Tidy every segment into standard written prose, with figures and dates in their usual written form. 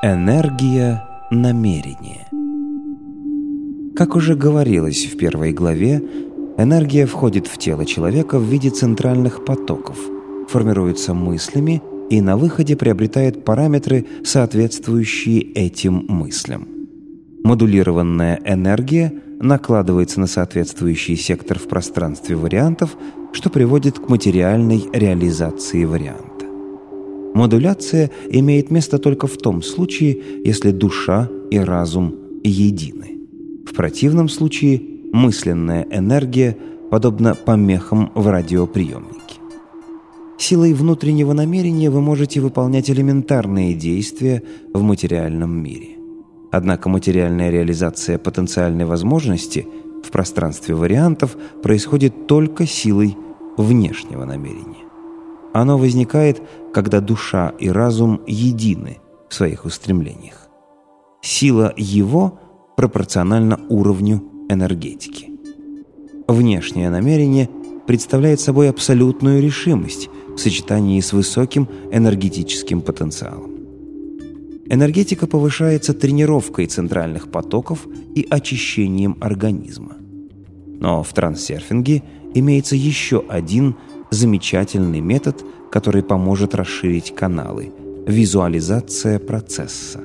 Энергия намерения. Как уже говорилось в первой главе, энергия входит в тело человека в виде центральных потоков, формируется мыслями и на выходе приобретает параметры, соответствующие этим мыслям. Модулированная энергия накладывается на соответствующий сектор в пространстве вариантов, что приводит к материальной реализации варианта. Модуляция имеет место только в том случае, если душа и разум едины. В противном случае мысленная энергия подобна помехам в радиоприемнике. Силой внутреннего намерения вы можете выполнять элементарные действия в материальном мире. Однако материальная реализация потенциальной возможности в пространстве вариантов происходит только силой внешнего намерения. Оно возникает, когда душа и разум едины в своих устремлениях. Сила его пропорциональна уровню энергетики. Внешнее намерение представляет собой абсолютную решимость в сочетании с высоким энергетическим потенциалом. Энергетика повышается тренировкой центральных потоков и очищением организма. Но в трансерфинге имеется еще один замечательный метод, который поможет расширить каналы – визуализация процесса.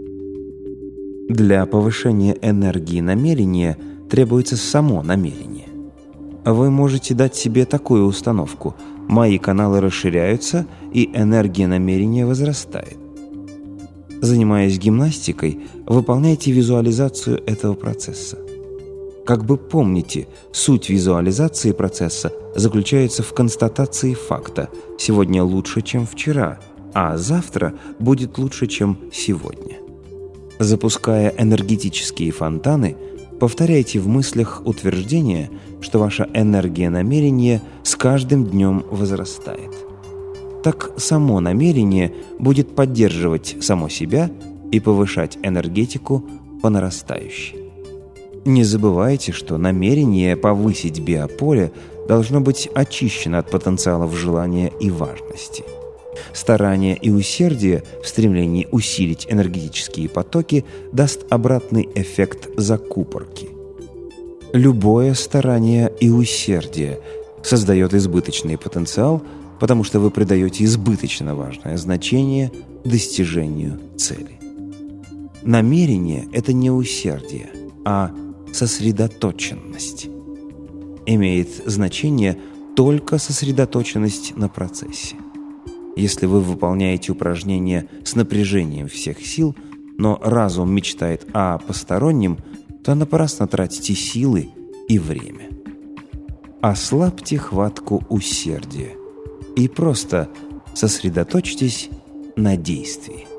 Для повышения энергии намерения требуется само намерение. Вы можете дать себе такую установку: «Мои каналы расширяются, и энергия намерения возрастает». Занимаясь гимнастикой, выполняйте визуализацию этого процесса. Как бы помните, суть визуализации процесса заключается в констатации факта: сегодня лучше, чем вчера, а завтра будет лучше, чем сегодня. Запуская энергетические фонтаны, повторяйте в мыслях утверждение, что ваша энергия намерения с каждым днем возрастает. Так само намерение будет поддерживать само себя и повышать энергетику по нарастающей. Не забывайте, что намерение повысить биополе должно быть очищено от потенциалов желания и важности. Старание и усердие в стремлении усилить энергетические потоки даст обратный эффект закупорки. Любое старание и усердие создает избыточный потенциал, потому что вы придаете избыточно важное значение достижению цели. Намерение – это не усердие, а сосредоточенность. Имеет значение только сосредоточенность на процессе. Если вы выполняете упражнения с напряжением всех сил, но разум мечтает о постороннем, то напрасно тратите силы и время. Ослабьте хватку усердия и просто сосредоточьтесь на действии.